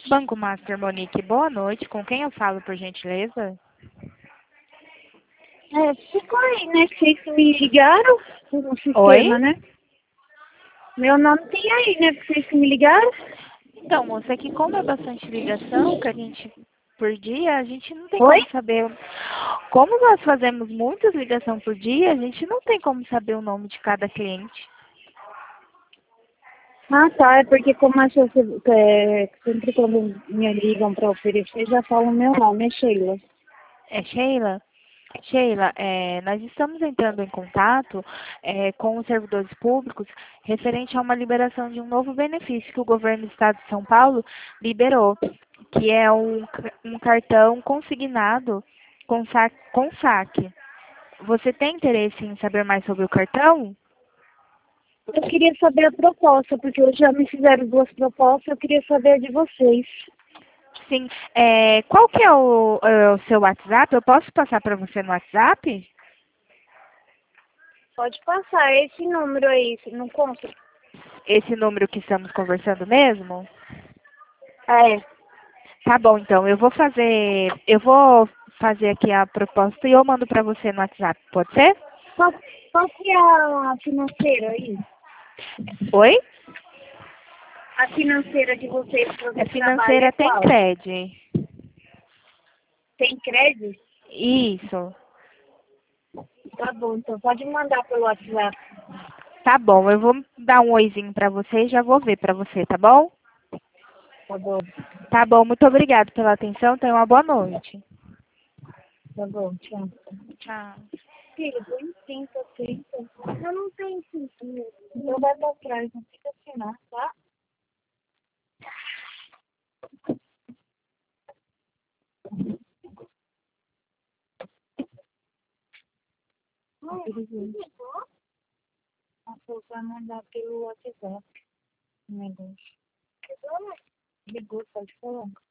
Banco Master Monique, boa noite. Com quem eu falo, por gentileza? Ficou aí, né? Vocês me ligaram no Oi? sistema, né? Meu nome tem aí, né? Porque vocês que me ligaram. Então, moça, aqui como é bastante ligação que a gente por dia, a gente não tem Oi? como saber. Como nós fazemos muitas ligações por dia, a gente não tem como saber o nome de cada cliente. Ah, tá. É porque como sempre quando me ligam para oferecer, já falam meu nome, é Sheila. É Sheila? Sheila, nós estamos entrando em contato com os servidores públicos referente a uma liberação de um novo benefício que o governo do estado de São Paulo liberou, que é um cartão consignado com saque. Você tem interesse em saber mais sobre o cartão? Eu queria saber a proposta, porque hoje já me fizeram duas propostas, eu queria saber a de vocês. Sim. Qual que é o seu WhatsApp? Eu posso passar para você no WhatsApp? Pode passar esse número aí, você não conta? Esse número que estamos conversando mesmo? É. Tá bom, então. Eu vou fazer aqui a proposta e eu mando para você no WhatsApp, pode ser? Qual que é a financeira aí? Oi? A financeira de vocês para A o trabalho é financeira tem qual? crédito. Tem crédito? Isso. Tá bom, então pode mandar pelo WhatsApp. Tá bom, eu vou dar um oizinho para você e já vou ver para você, tá bom? Tá bom, Tá bom, muito obrigada pela atenção. Tenha uma boa noite. tá bom, tchau. Tchau. Filho, põe 30. Eu não tenho 5 mil. Então vai pra trás, não fica assinar, tá? A pessoa vai mandar pelo WhatsApp. O negócio. Ligou, pode falar.